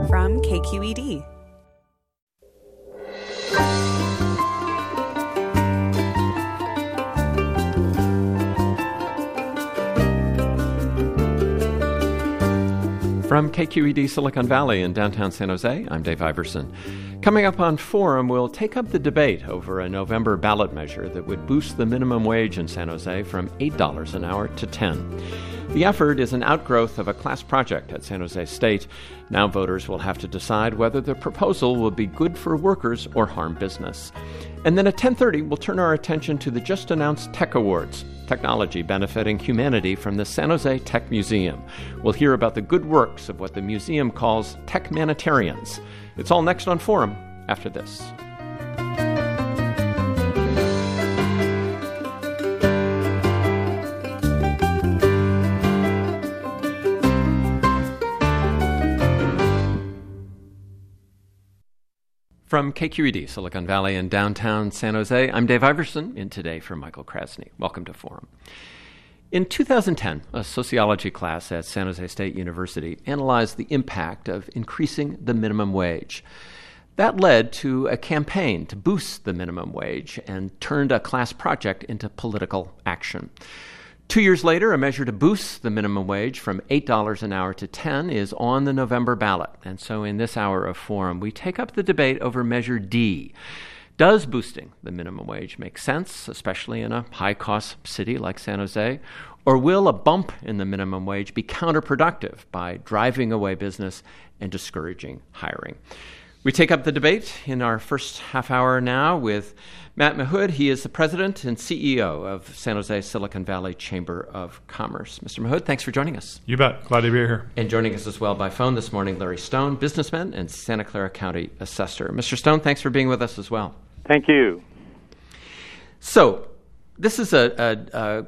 from KQED. From KQED Silicon Valley in downtown San Jose, I'm Dave Iverson. Coming up on Forum, we'll take up the debate over a November ballot measure that would boost the minimum wage in San Jose from $8 an hour to $10. The effort is an outgrowth of a class project at San Jose State. Now voters will have to decide whether the proposal will be good for workers or harm business. And then at 10:30, we'll turn our attention to the just-announced Tech Awards, technology benefiting humanity from the San Jose Tech Museum. We'll hear about the good works of what the museum calls techmanitarians. It's all next on Forum after this. From KQED, Silicon Valley in downtown San Jose, I'm Dave Iverson, in today for Michael Krasny. Welcome to Forum. In 2010, a sociology class at San Jose State University analyzed the impact of increasing the minimum wage. That led to a campaign to boost the minimum wage and turned a class project into political action. 2 years later, a measure to boost the minimum wage from $8 an hour to $10 is on the November ballot. And so in this hour of Forum, we take up the debate over Measure D. Does boosting the minimum wage make sense, especially in a high-cost city like San Jose? Or will a bump in the minimum wage be counterproductive by driving away business and discouraging hiring? We take up the debate in our first half hour now with Matt Mahood. He is the president and CEO of San Jose Silicon Valley Chamber of Commerce. Mr. Mahood, thanks for joining us. You bet. Glad to be here. And joining us as well by phone this morning, Larry Stone, businessman and Santa Clara County assessor. Mr. Stone, thanks for being with us as well. Thank you. So this is a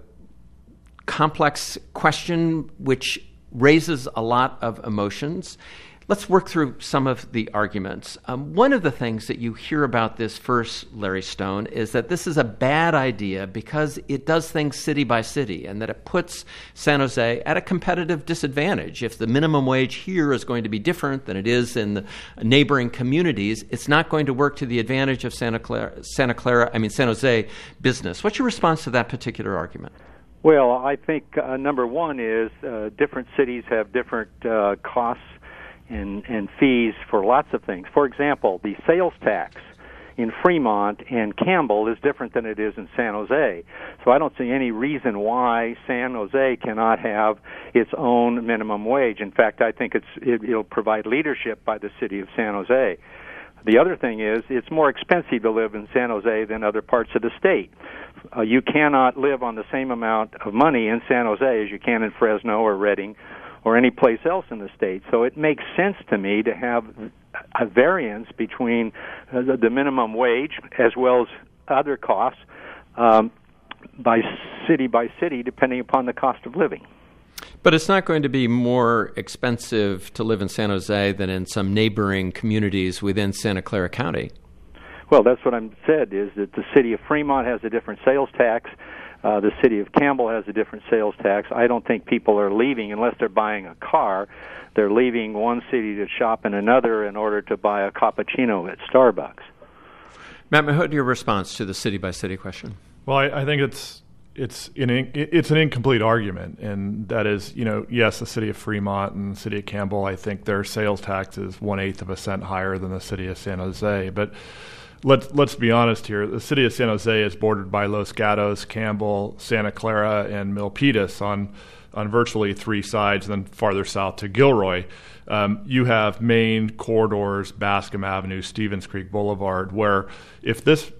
complex question which raises a lot of emotions. Let's work through some of the arguments. One of the things that you hear about this first, Larry Stone, is that this is a bad idea because it does things city by city and that it puts San Jose at a competitive disadvantage. If the minimum wage here is going to be different than it is in the neighboring communities, it's not going to work to the advantage of San Jose business. What's your response to that particular argument? Well, I think number one is different cities have different costs and fees for lots of things. For example, the sales tax in Fremont and Campbell is different than it is in San Jose. So I don't see any reason why San Jose cannot have its own minimum wage. In fact, I think it'll provide leadership by the city of San Jose. The other thing is it's more expensive to live in San Jose than other parts of the state. You cannot live on the same amount of money in San Jose as you can in Fresno or Redding or any place else in the state. So it makes sense to me to have a variance between the minimum wage as well as other costs by city, depending upon the cost of living. But it's not going to be more expensive to live in San Jose than in some neighboring communities within Santa Clara County. Well, that's what I'm said, is that the city of Fremont has a different sales tax. The city of Campbell has a different sales tax. I don't think people are leaving unless they're buying a car. They're leaving one city to shop in another in order to buy a cappuccino at Starbucks. Matt Mahood, your response to the city-by-city question? Well, I think it's an incomplete argument, and that is, yes, the city of Fremont and the city of Campbell, I think their sales tax is 1/8 of a cent higher than the city of San Jose, but Let's be honest here. The city of San Jose is bordered by Los Gatos, Campbell, Santa Clara, and Milpitas on virtually three sides, and then farther south to Gilroy. You have main corridors, Bascom Avenue, Stevens Creek Boulevard, where if this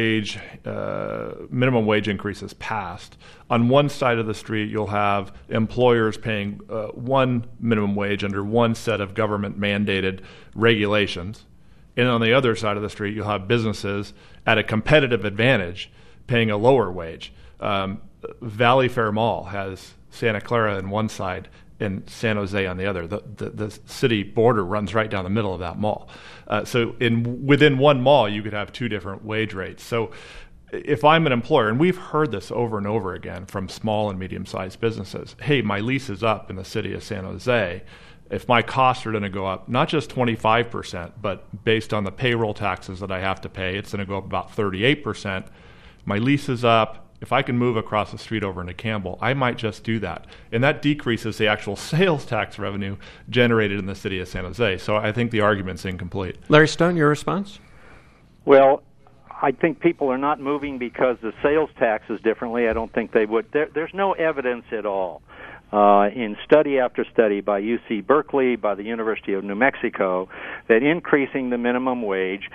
minimum wage increase is passed, on one side of the street you'll have employers paying one minimum wage under one set of government-mandated regulations. And on the other side of the street, you'll have businesses at a competitive advantage paying a lower wage. Valley Fair Mall has Santa Clara on one side and San Jose on the other. The city border runs right down the middle of that mall. So within one mall, you could have two different wage rates. So if I'm an employer, and we've heard this over and over again from small and medium-sized businesses, hey, my lease is up in the city of San Jose. if my costs are going to go up, not just 25%, but based on the payroll taxes that I have to pay, it's going to go up about 38%. My lease is up. If I can move across the street over into Campbell, I might just do that. And that decreases the actual sales tax revenue generated in the city of San Jose. So I think the argument's incomplete. Larry Stone, your response? Well, I think people are not moving because the sales tax is differently. I don't think they would. There's no evidence at all in study after study by UC Berkeley, by the University of New Mexico, that increasing the minimum wage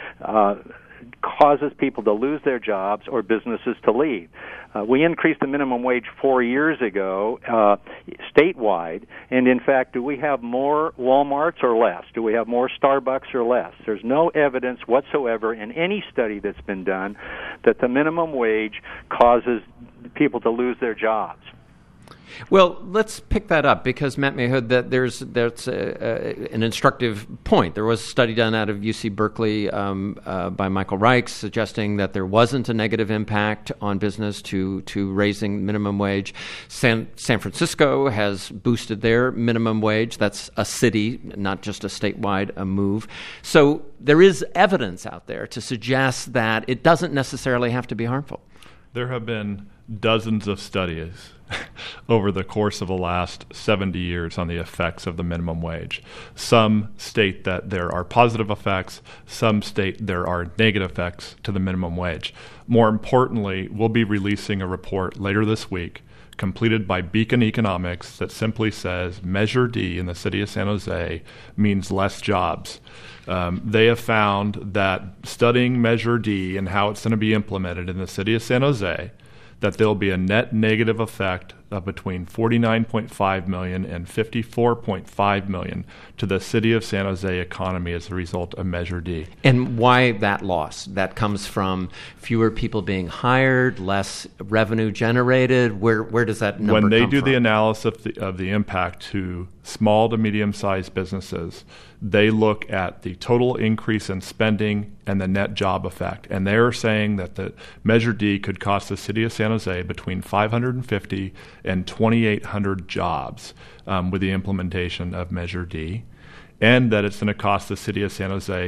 causes people to lose their jobs or businesses to leave. We increased the minimum wage 4 years ago statewide, and in fact, do we have more Walmarts or less? Do we have more Starbucks or less? There's no evidence whatsoever in any study that's been done that the minimum wage causes people to lose their jobs. Well, let's pick that up because, Matt Mayhood, that's an instructive point. There was a study done out of UC Berkeley by Michael Reichs suggesting that there wasn't a negative impact on business to raising minimum wage. San Francisco has boosted their minimum wage. That's a city, not just a statewide move. So there is evidence out there to suggest that it doesn't necessarily have to be harmful. There have been dozens of studies over the course of the last 70 years on the effects of the minimum wage. Some state that there are positive effects, some state there are negative effects to the minimum wage. More importantly, we'll be releasing a report later this week completed by Beacon Economics that simply says Measure D in the city of San Jose means less jobs. They have found that studying Measure D and how it's going to be implemented in the city of San Jose, that there'll be a net negative effect of between $49.5 million and $54.5 million to the city of San Jose economy as a result of Measure D. And why that loss? That comes from fewer people being hired, less revenue generated? Where does that number come from? When they do the analysis of the impact to small to medium-sized businesses, they look at the total increase in spending and the net job effect. And they're saying that the Measure D could cost the city of San Jose between 550 and 2,800 jobs with the implementation of Measure D, and that it's going to cost the city of San Jose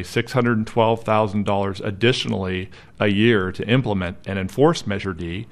$612,000 additionally a year to implement and enforce Measure D.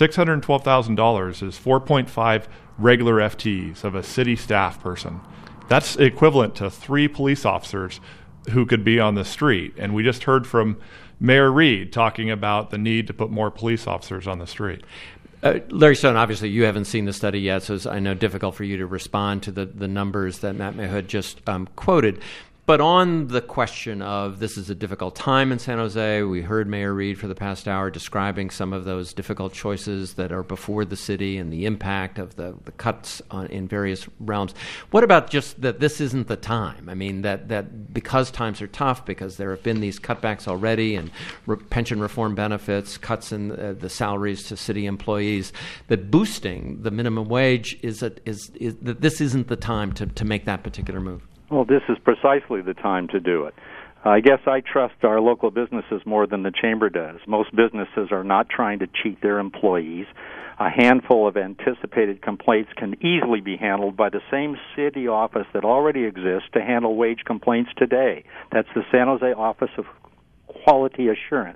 $612,000 is 4.5 regular FTEs of a city staff person. That's equivalent to 3 police officers who could be on the street. And we just heard from Mayor Reed talking about the need to put more police officers on the street. Larry Stone, obviously you haven't seen the study yet, so it's, I know, difficult for you to respond to the numbers that Matt Mayhood just quoted. But on the question of this is a difficult time in San Jose, we heard Mayor Reed for the past hour describing some of those difficult choices that are before the city and the impact of the cuts in various realms. What about just that this isn't the time? I mean, that because times are tough, because there have been these cutbacks already and pension reform benefits, cuts in the salaries to city employees, that boosting the minimum wage is that this isn't the time to make that particular move. Well, this is precisely the time to do it. I guess I trust our local businesses more than the Chamber does. Most businesses are not trying to cheat their employees. A handful of anticipated complaints can easily be handled by the same city office that already exists to handle wage complaints today. That's the San Jose Office of Quality Assurance.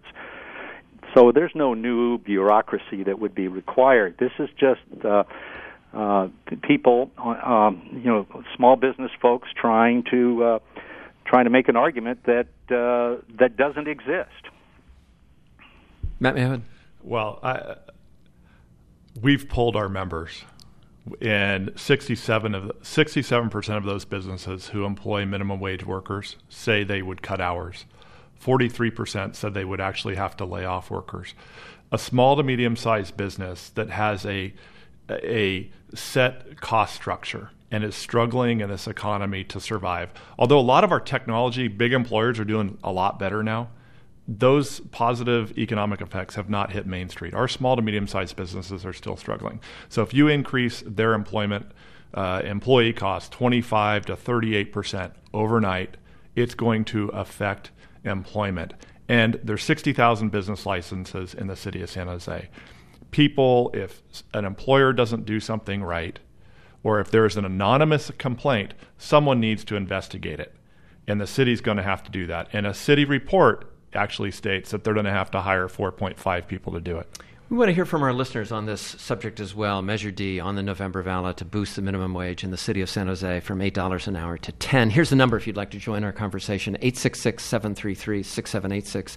So there's no new bureaucracy that would be required. This is just people, small business folks trying to make an argument that doesn't exist. Matt Mayhood. Well, we've polled our members, and 67% of those businesses who employ minimum wage workers say they would cut hours. 43% said they would actually have to lay off workers. A small to medium-sized business that has a set cost structure and is struggling in this economy to survive. Although a lot of our technology, big employers are doing a lot better now, those positive economic effects have not hit Main Street. Our small to medium-sized businesses are still struggling. So if you increase their employee costs 25 to 38% overnight, it's going to affect employment. And there's 60,000 business licenses in the city of San Jose. People, if an employer doesn't do something right, or if there is an anonymous complaint, someone needs to investigate it. And the city's going to have to do that. And a city report actually states that they're going to have to hire 4.5 people to do it. We want to hear from our listeners on this subject as well. Measure D on the November ballot to boost the minimum wage in the city of San Jose from $8 an hour to $10. Here's the number if you'd like to join our conversation, 866-733-6786,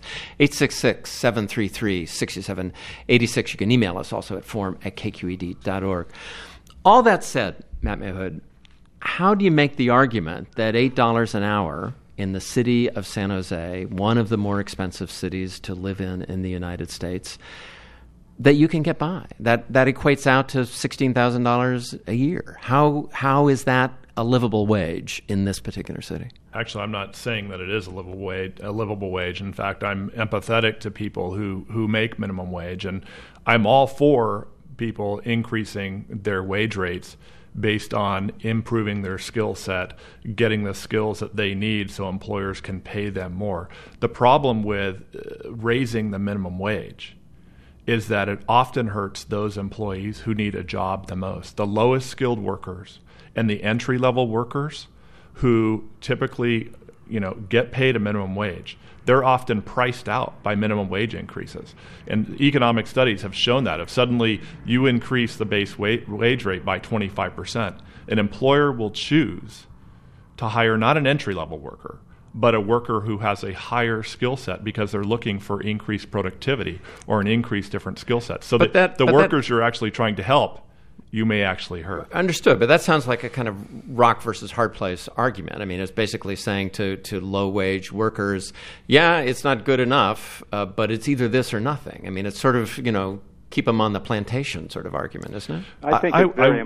866-733-6786. You can email us also at forum@kqed.org. All that said, Matt Mayhood, how do you make the argument that $8 an hour in the city of San Jose, one of the more expensive cities to live in the United States, that you can get by? That equates out to $16,000 a year. How is that a livable wage in this particular city? Actually, I'm not saying that it is a livable wage. In fact, I'm empathetic to people who make minimum wage, and I'm all for people increasing their wage rates based on improving their skill set, getting the skills that they need so employers can pay them more. The problem with raising the minimum wage is that it often hurts those employees who need a job the most, the lowest skilled workers and the entry-level workers who typically, get paid a minimum wage. They're often priced out by minimum wage increases. And economic studies have shown that. If suddenly you increase the base wage rate by 25%, an employer will choose to hire not an entry-level worker, but a worker who has a higher skill set because they're looking for increased productivity or an increased different skill set. So that the workers you're actually trying to help, you may actually hurt. Understood, but that sounds like a kind of rock versus hard place argument. I mean, it's basically saying to low-wage workers, yeah, it's not good enough, but it's either this or nothing. I mean, it's sort of, keep them on the plantation sort of argument, isn't it? I think it's very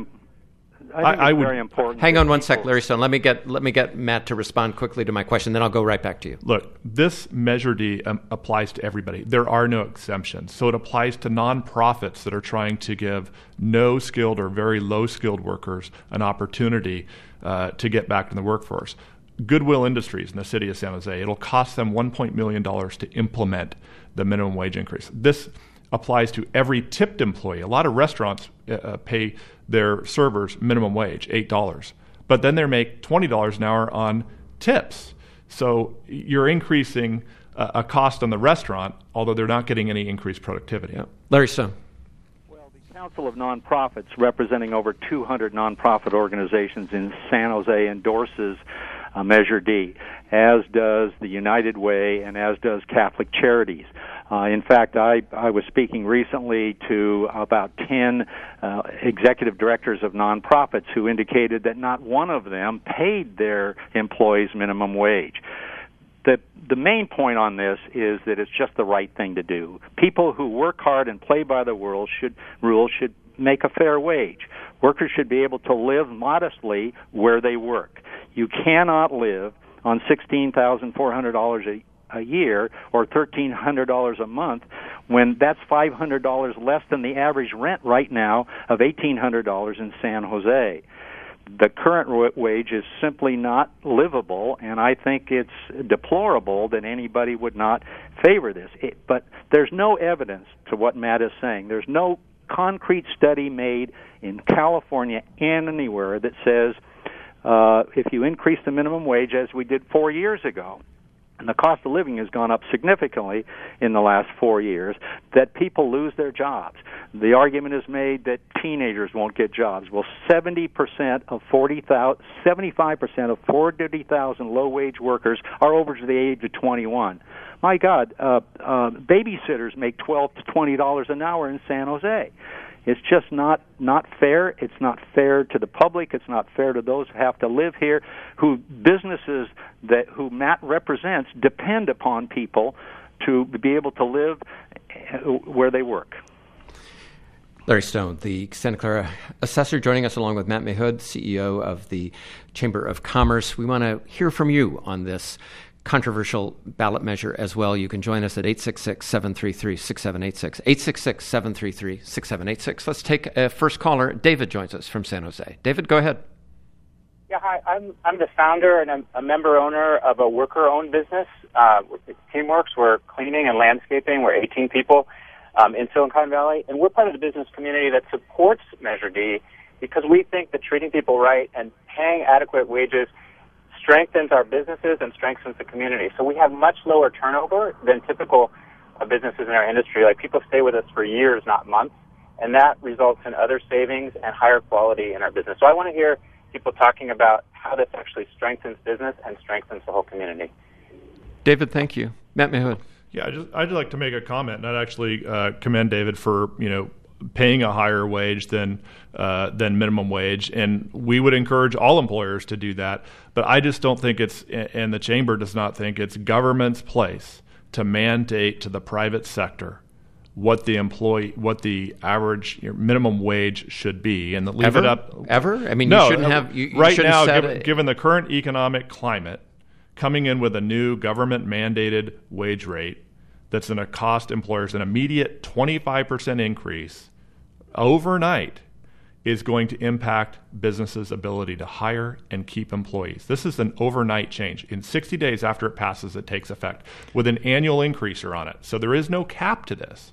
important. Hang on one sec, Larry Stone. Let me get Matt to respond quickly to my question, then I'll go right back to you. Look, this Measure D applies to everybody. There are no exemptions. So it applies to nonprofits that are trying to give no-skilled or very low-skilled workers an opportunity to get back in the workforce. Goodwill Industries in the city of San Jose, it'll cost them $1 million to implement the minimum wage increase. This applies to every tipped employee. A lot of restaurants pay their servers minimum wage, $8, but then they make $20 an hour on tips. So you're increasing a cost on the restaurant, although they're not getting any increased productivity. Yeah. Larry Stone. Well, the Council of Nonprofits, representing over 200 nonprofit organizations in San Jose, endorses Measure D, as does the United Way and as does Catholic Charities. In fact, I was speaking recently to about 10 executive directors of nonprofits who indicated that not one of them paid their employees minimum wage. The main point on this is that it's just the right thing to do. People who work hard and play by the rules should make a fair wage. Workers should be able to live modestly where they work. You cannot live on $16,400 a year or $1,300 a month when that's $500 less than the average rent right now of $1,800 in San Jose. The current wage is simply not livable, and I think it's deplorable that anybody would not favor this. But there's no evidence to what Matt is saying. There's no concrete study made in California and anywhere that says if you increase the minimum wage as we did 4 years ago, and the cost of living has gone up significantly in the last 4 years, that people lose their jobs. The argument is made that teenagers won't get jobs. Well, 75% of 40,000 low-wage workers are over to the age of 21. My God, babysitters make $12 to $20 an hour in San Jose. It's just not fair. It's not fair to the public. It's not fair to those who have to live here, who businesses who Matt represents depend upon people to be able to live where they work. Larry Stone, the Santa Clara assessor, joining us along with Matt Mayhood, CEO of the Chamber of Commerce. We want to hear from you on this controversial ballot measure as well. You can join us at 866-733-6786, 866-733-6786. Let's take a first caller. David joins us from San Jose. David, go ahead. Yeah, hi. I'm the founder and I'm a member owner of a worker-owned business. It's Teamworks. We're cleaning and landscaping. We're 18 people in Silicon Valley, and we're part of the business community that supports Measure D because we think that treating people right and paying adequate wages strengthens our businesses and strengthens the community. So we have much lower turnover than typical businesses in our industry. Like, people stay with us for years, not months, and that results in other savings and higher quality in our business. So I want to hear people talking about how this actually strengthens business and strengthens the whole community. David, thank you. Matt Mahood. Yeah, I'd like to make a comment, and I'd actually commend David for paying a higher wage than minimum wage, and we would encourage all employers to do that. But I just don't think it's, and the chamber does not think it's government's place to mandate to the private sector what the average minimum wage should be, and leave it up. Ever? I mean, no, you shouldn't have. You right shouldn't now, set given the current economic climate, coming in with a new government mandated wage rate that's going to cost employers an immediate 25% increase overnight is going to impact businesses' ability to hire and keep employees. This is an overnight change. In 60 days after it passes, it takes effect with an annual increaser on it. So there is no cap to this.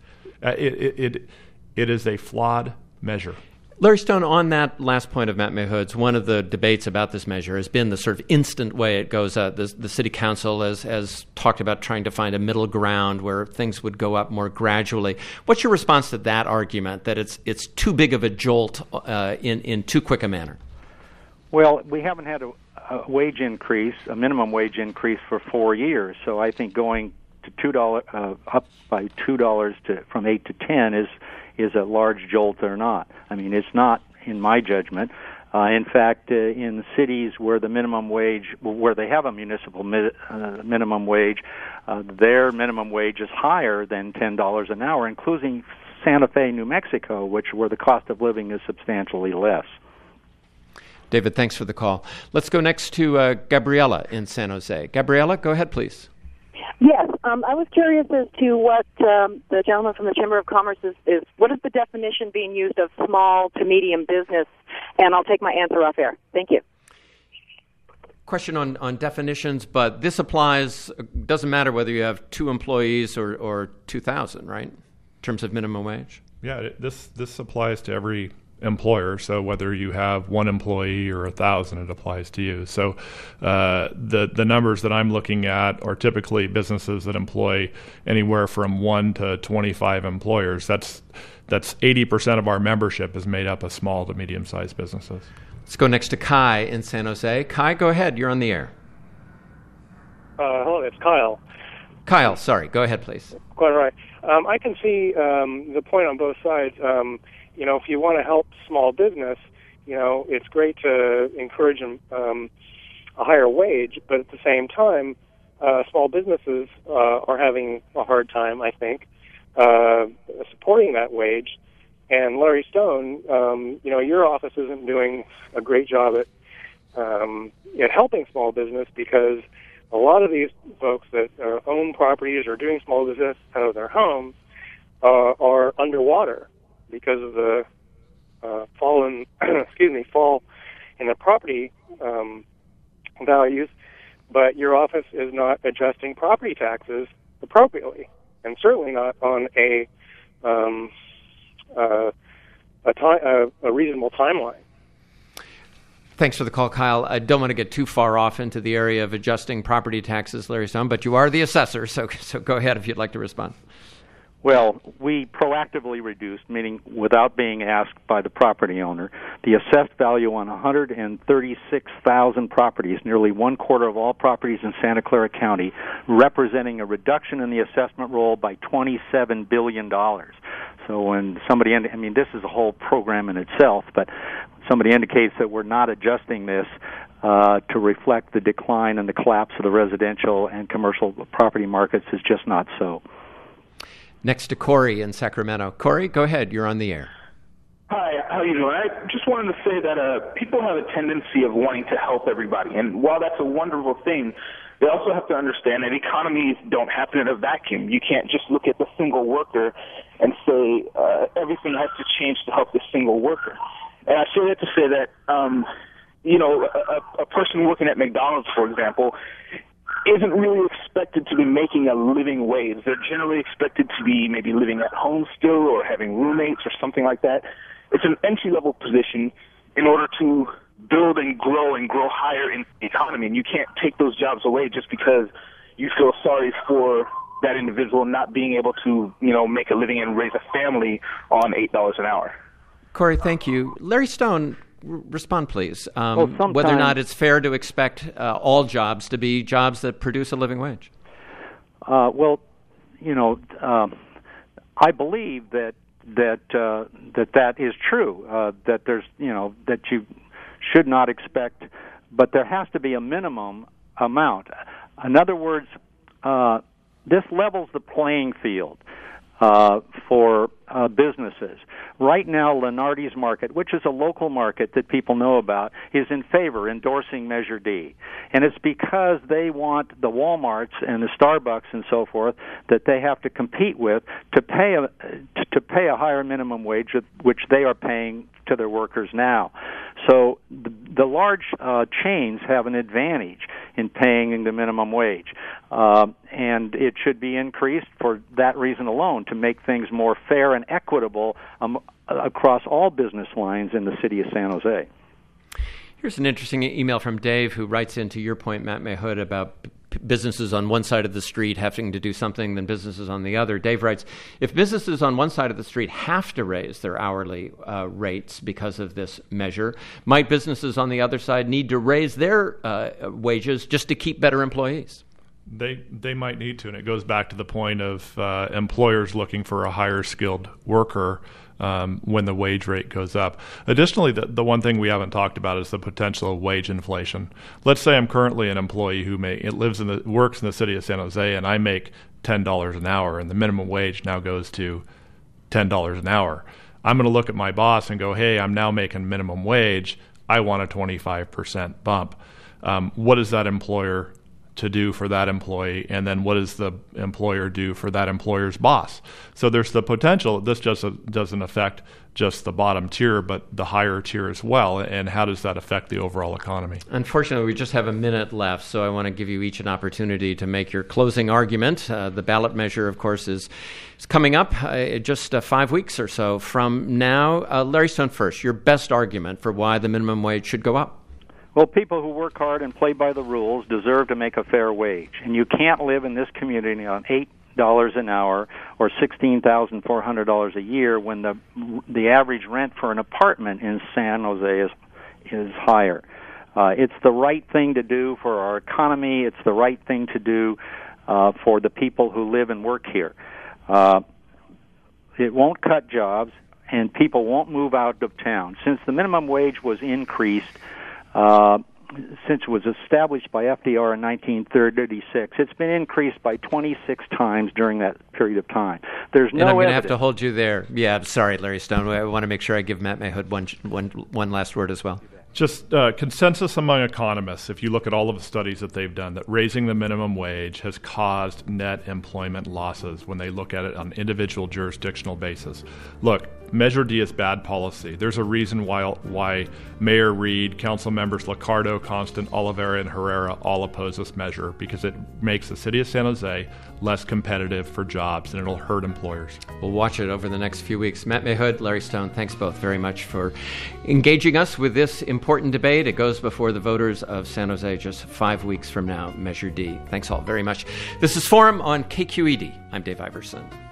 It is a flawed measure. Larry Stone, on that last point of Matt Mahood's, one of the debates about this measure has been the sort of instant way it goes up. The city council has talked about trying to find a middle ground where things would go up more gradually. What's your response to that argument, that it's too big of a jolt in too quick a manner? Well, we haven't had a wage increase, a minimum wage increase, for 4 years. So I think going to $2 up by $2 from 8 to 10 is a large jolt or not. I mean, it's not, in my judgment. In fact, in cities where the minimum wage, where they have a municipal minimum wage, their minimum wage is higher than $10 an hour, including Santa Fe, New Mexico, where the cost of living is substantially less. David, thanks for the call. Let's go next to Gabriella in San Jose. Gabriella, go ahead, please. Yes, I was curious as to what the gentleman from the Chamber of Commerce is. What is the definition being used of small to medium business? And I'll take my answer off air. Thank you. Question on definitions, but this applies, doesn't matter whether you have 2 employees or 2,000, right, in terms of minimum wage? Yeah, this applies to every employer. So whether you have 1 employee or 1,000, it applies to you. So the numbers that I'm looking at are typically businesses that employ anywhere from 1 to 25 employers. That's 80% of our membership is made up of small to medium-sized businesses. Let's go next to Kai in San Jose. Kai, go ahead. You're on the air. Hello, it's Kyle. Kyle, sorry. Go ahead, please. Quite right. I can see the point on both sides. If you want to help small business, it's great to encourage a higher wage, but at the same time, small businesses are having a hard time, I think, supporting that wage. And Larry Stone, your office isn't doing a great job at helping small business, because a lot of these folks that own properties or doing small business out of their homes are underwater because of the fall in the property values, but your office is not adjusting property taxes appropriately, and certainly not on a reasonable timeline. Thanks for the call, Kyle. I don't want to get too far off into the area of adjusting property taxes, Larry Stone, but you are the assessor, so go ahead if you'd like to respond. Well, we proactively reduced, meaning without being asked by the property owner, the assessed value on 136,000 properties, nearly 1/4 of all properties in Santa Clara County, representing a reduction in the assessment roll by $27 billion. So when somebody, this is a whole program in itself, but somebody indicates that we're not adjusting this to reflect the decline and the collapse of the residential and commercial property markets is just not so. Next to Corey in Sacramento. Corey, go ahead. You're on the air. Hi, how are you doing? I just wanted to say that people have a tendency of wanting to help everybody. And while that's a wonderful thing, they also have to understand that economies don't happen in a vacuum. You can't just look at the single worker and say everything has to change to help the single worker. And I say that to say that, a person working at McDonald's, for example, isn't really expected to be making a living wage. They're generally expected to be maybe living at home still or having roommates or something like that. It's an entry-level position, in order to build and grow higher in the economy. And you can't take those jobs away just because you feel sorry for that individual not being able to, make a living and raise a family on $8 an hour. Corey, thank you. Larry Stone, respond, please. Sometimes, whether or not it's fair to expect all jobs to be jobs that produce a living wage. I believe that is true. That there's, that you should not expect, but there has to be a minimum amount. In other words, this levels the playing field for businesses. Right now, Lenardi's Market, which is a local market that people know about, is in favor, endorsing Measure D. And it's because they want the Walmarts and the Starbucks and so forth that they have to compete with to pay a higher minimum wage, which they are paying to their workers now. So the large chains have an advantage in paying the minimum wage. And it should be increased for that reason alone, to make things more fair and equitable across all business lines in the city of San Jose. Here's an interesting email from Dave, who writes into your point, Matt Mayhood, about businesses on one side of the street having to do something than businesses on the other. Dave writes, if businesses on one side of the street have to raise their hourly rates because of this measure, might businesses on the other side need to raise their wages just to keep better employees? They might need to, and it goes back to the point of employers looking for a higher skilled worker when the wage rate goes up. Additionally, the one thing we haven't talked about is the potential of wage inflation. Let's say I'm currently an employee who works in the city of San Jose, and I make $10 an hour, and the minimum wage now goes to $10 an hour. I'm going to look at my boss and go, hey, I'm now making minimum wage. I want a 25% bump. What does that employer to do for that employee, and then what does the employer do for that employer's boss? So there's the potential. This just doesn't affect just the bottom tier, but the higher tier as well, and how does that affect the overall economy? Unfortunately, we just have a minute left, so I want to give you each an opportunity to make your closing argument. The ballot measure, of course, is coming up just 5 weeks or so from now. Larry Stone first, your best argument for why the minimum wage should go up. Well, people who work hard and play by the rules deserve to make a fair wage. And you can't live in this community on $8 an hour or $16,400 a year when the average rent for an apartment in San Jose is higher. It's the right thing to do for our economy. It's the right thing to do for the people who live and work here. It won't cut jobs, and people won't move out of town. Since the minimum wage was increased, since it was established by FDR in 1936, it's been increased by 26 times during that period of time. There's no And I'm going to evidence. have to hold you there. Yeah, sorry, Larry Stone. I want to make sure I give Matt Mayhood one last word as well. Just consensus among economists, if you look at all of the studies that they've done, that raising the minimum wage has caused net employment losses when they look at it on an individual jurisdictional basis. Look, Measure D is bad policy. There's a reason why Mayor Reed, council members Liccardo, Constant, Oliveira, and Herrera all oppose this measure, because it makes the city of San Jose less competitive for jobs, and it'll hurt employers. We'll watch it over the next few weeks. Matt Mayhood, Larry Stone, thanks both very much for engaging us with this important debate. It goes before the voters of San Jose just 5 weeks from now, Measure D. Thanks all very much. This is Forum on KQED. I'm Dave Iverson.